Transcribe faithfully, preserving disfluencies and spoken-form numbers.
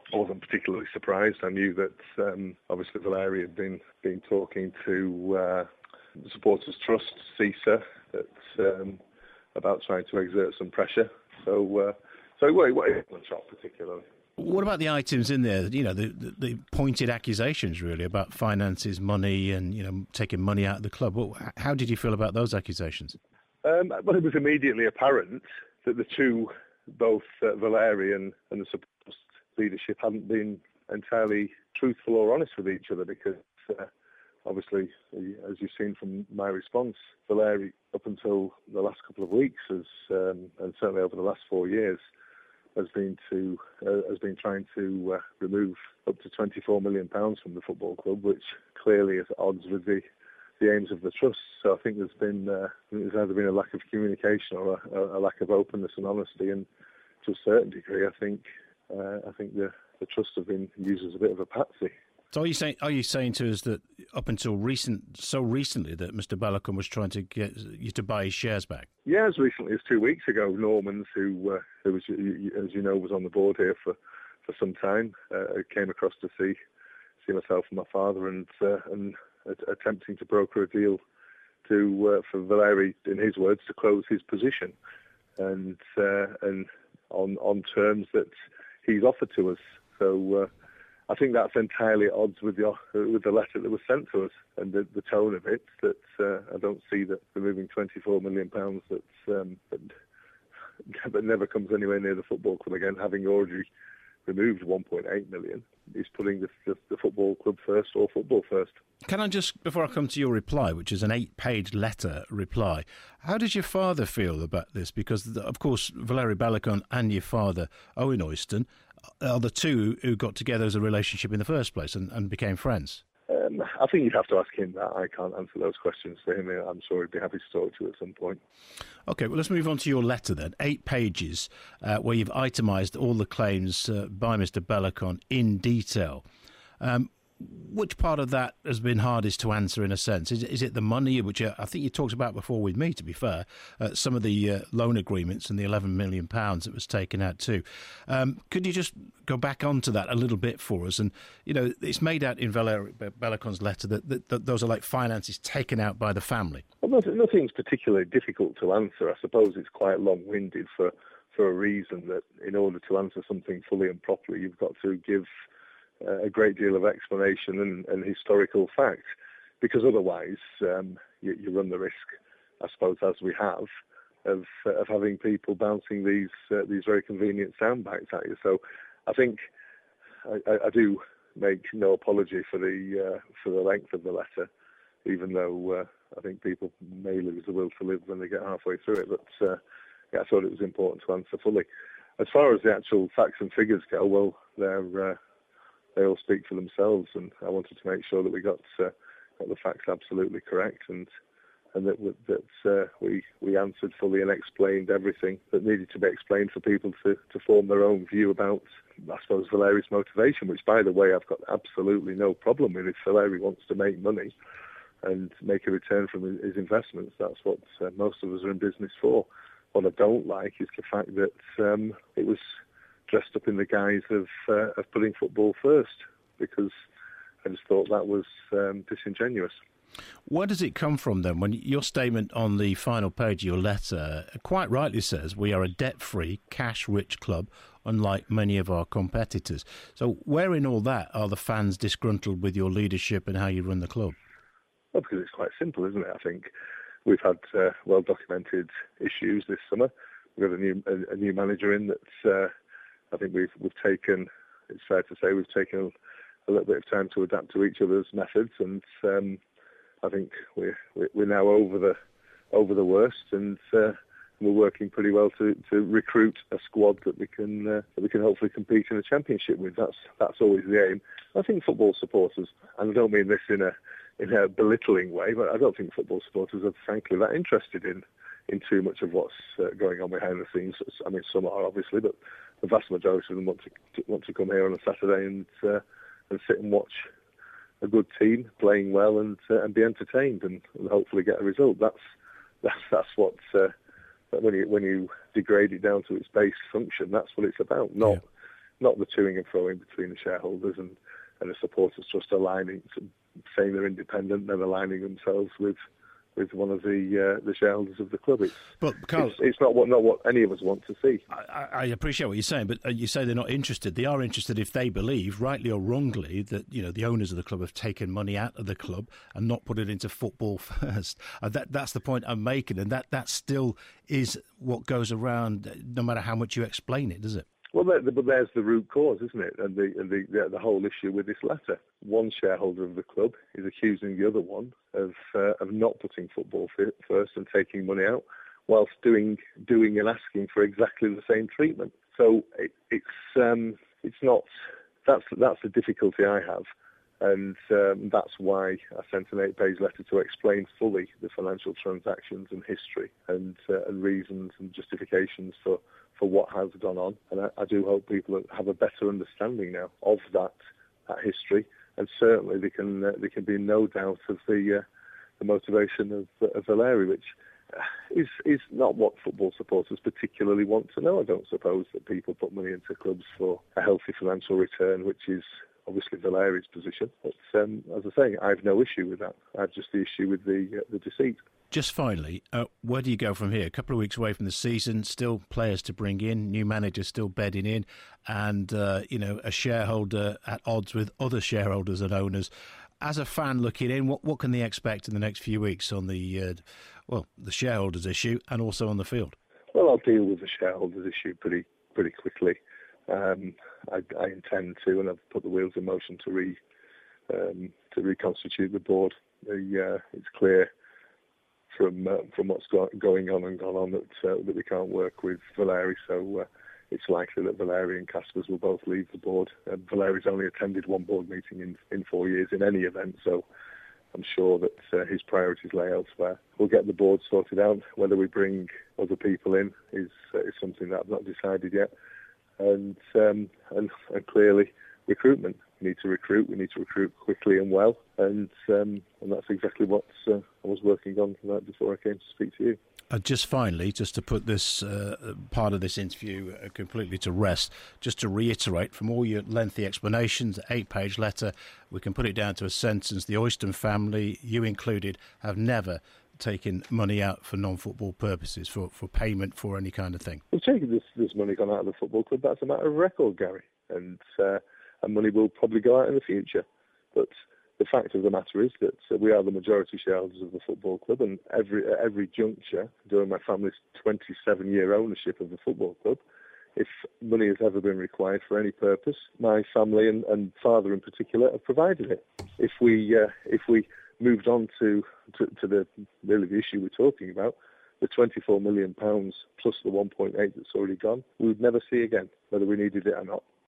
I wasn't particularly surprised. I knew that um, obviously Valeri had been been talking to uh, the Supporters Trust, CISA, that um, about trying to exert some pressure. So, uh, so it wasn't a shock particularly. What about the items in there? You know, the, the, the pointed accusations really about finances, money, and you know, taking money out of the club. Well, how did you feel about those accusations? Um, well, it was immediately apparent that the two, both uh, Valeri and, and the Supporters leadership, hadn't been entirely truthful or honest with each other, because uh, obviously, as you've seen from my response, Valeri, up until the last couple of weeks, has, um, and certainly over the last four years, has been to uh, has been trying to uh, remove up to twenty-four million pounds from the football club, which clearly is at odds with the, the aims of the trust. So I think there's been uh, there's either been a lack of communication or a, a lack of openness and honesty, and to a certain degree, I think uh, I think the, the trust have been used as a bit of a patsy. So are you saying are you saying to us that up until recent so recently that Mister Baloucoune was trying to get you to buy his shares back? Yeah, as recently as two weeks ago, Normans, who uh, who was, as you know, was on the board here for, for some time, uh, came across to see see myself and my father, and uh, and attempting to broker a deal to uh, for Valeri, in his words, to close his position, and uh, and on on terms that he's offered to us. So. Uh, I think that's entirely at odds with the with the letter that was sent to us and the, the tone of it. That uh, I don't see that removing twenty-four million pounds that, um, that that never comes anywhere near the football club again, having already removed one point eight million, is putting the, the, the football club first or football first. Can I just, before I come to your reply, which is an eight-page letter reply, how does your father feel about this? Because, of course, Valeri Baloucoune and your father, Owen Oyston, are the two who got together as a relationship in the first place and, and became friends. Um, I think you'd have to ask him that. I can't answer those questions for him. I'm sure he'd be happy to talk to you at some point. OK, well, let's move on to your letter then. Eight pages uh, where you've itemised all the claims uh, by Mister Baloucoune in detail. Um, which part of that has been hardest to answer in a sense? Is, is it the money, which uh, I think you talked about before with me, to be fair, uh, some of the uh, loan agreements and the eleven million pounds that was taken out too. Um, could you just go back onto that a little bit for us? And, you know, it's made out in Valeri Baloucoune's letter that, that, that those are like finances taken out by the family. Well, nothing, nothing's particularly difficult to answer. I suppose it's quite long-winded for, for a reason that in order to answer something fully and properly, you've got to give Uh, a great deal of explanation and, and historical fact, because otherwise um, you, you run the risk, I suppose, as we have, of uh, of having people bouncing these uh, these very convenient sound bites at you. So I think I, I do make no apology for the uh, for the length of the letter, even though uh, I think people may lose the will to live when they get halfway through it. But uh, yeah, I thought it was important to answer fully. As far as the actual facts and figures go, well, they're uh, they all speak for themselves, and I wanted to make sure that we got, uh, got the facts absolutely correct, and and that that uh, we we answered fully and explained everything that needed to be explained for people to, to form their own view about, I suppose, Valeri's motivation, which, by the way, I've got absolutely no problem with. If Valeri wants to make money and make a return from his investments, that's what uh, most of us are in business for. What I don't like is the fact that um, it was dressed up in the guise of uh, of putting football first, because I just thought that was um, disingenuous. Where does it come from then, when your statement on the final page of your letter quite rightly says we are a debt-free, cash-rich club, unlike many of our competitors? So where in all that are the fans disgruntled with your leadership and how you run the club? Well, because it's quite simple, isn't it? I think we've had uh, well-documented issues this summer. We've got a new a, a new manager in that's uh, I think we've we've taken, it's fair to say, we've taken a little bit of time to adapt to each other's methods, and um, I think we're we're now over the over the worst, and uh, we're working pretty well to, to recruit a squad that we can uh, that we can hopefully compete in the championship with. That's that's always the aim. I think football supporters, and I don't mean this in a in a belittling way, but I don't think football supporters are frankly that interested in. in too much of what's uh, going on behind the scenes. I mean, some are obviously, but the vast majority of them want to, to want to come here on a Saturday and uh, and sit and watch a good team playing well and uh, and be entertained and, and hopefully get a result. That's that's that's what uh, when you when you degrade it down to its base function, that's what it's about. Not not the toing and froing between the shareholders and, and the supporters trust aligning, saying they're independent, then aligning themselves with with one of the uh, the shareholders of the club. It's, but Carl, it's, it's not what not what any of us want to see. I, I appreciate what you're saying, but you say they're not interested. They are interested if they believe, rightly or wrongly, that you know the owners of the club have taken money out of the club and not put it into football first. Uh, that that's the point I'm making, and that that still is what goes around, no matter how much you explain it, does it? Well, but there's the root cause, isn't it? And the, and the the the whole issue with this letter. One shareholder of the club is accusing the other one of uh, of not putting football first and taking money out, whilst doing doing and asking for exactly the same treatment. So it, it's um, it's not. That's that's the difficulty I have, and um, that's why I sent an eight-page letter to explain fully the financial transactions and history and uh, and reasons and justifications for. for what has gone on, and I, I do hope people have a better understanding now of that, that history, and certainly they can uh, there can be no doubt of the uh, the motivation of, of Valeri, which is is not what football supporters particularly want to know. I don't suppose that people put money into clubs for a healthy financial return, which is obviously Valeri's position. But um, as I say, I have no issue with that. I have just the issue with the uh, the deceit. Just finally, uh, where do you go from here? A couple of weeks away from the season, still players to bring in, new managers still bedding in, and uh, you know a shareholder at odds with other shareholders and owners. As a fan looking in, what what can they expect in the next few weeks on the uh, well the shareholders issue and also on the field? Well, I'll deal with the shareholders issue pretty pretty quickly. Um, I, I intend to, and I've put the wheels in motion to re um, to reconstitute the board. The, uh, it's clear from uh, from what's go- going on and gone on that uh, that we can't work with Valeri, so uh, it's likely that Valeri and Caspers will both leave the board. Uh, Valeri's only attended one board meeting in, in four years in any event, so I'm sure that uh, his priorities lay elsewhere. We'll get the board sorted out. Whether we bring other people in is uh, is something that I've not decided yet, and um, and, and clearly recruitment. We need to recruit. We need to recruit quickly and well, and um, and that's exactly what uh, I was working on tonight before I came to speak to you. Uh, just finally, just to put this uh, part of this interview uh, completely to rest, just to reiterate from all your lengthy explanations, eight-page letter, we can put it down to a sentence. The Oyston family, you included, have never taken money out for non-football purposes, for, for payment for any kind of thing. We've taken this, this money gone out of the football club. That's a matter of record, Gary, and uh, and money will probably go out in the future. But the fact of the matter is that uh, we are the majority shareholders of the football club, and every at every juncture during my family's twenty-seven-year ownership of the football club, if money has ever been required for any purpose, my family and, and father in particular have provided it. If we uh, if we moved on to, to to the really the issue we're talking about, the twenty-four million pounds plus the one point eight that's already gone, we would never see again, whether we needed it or not.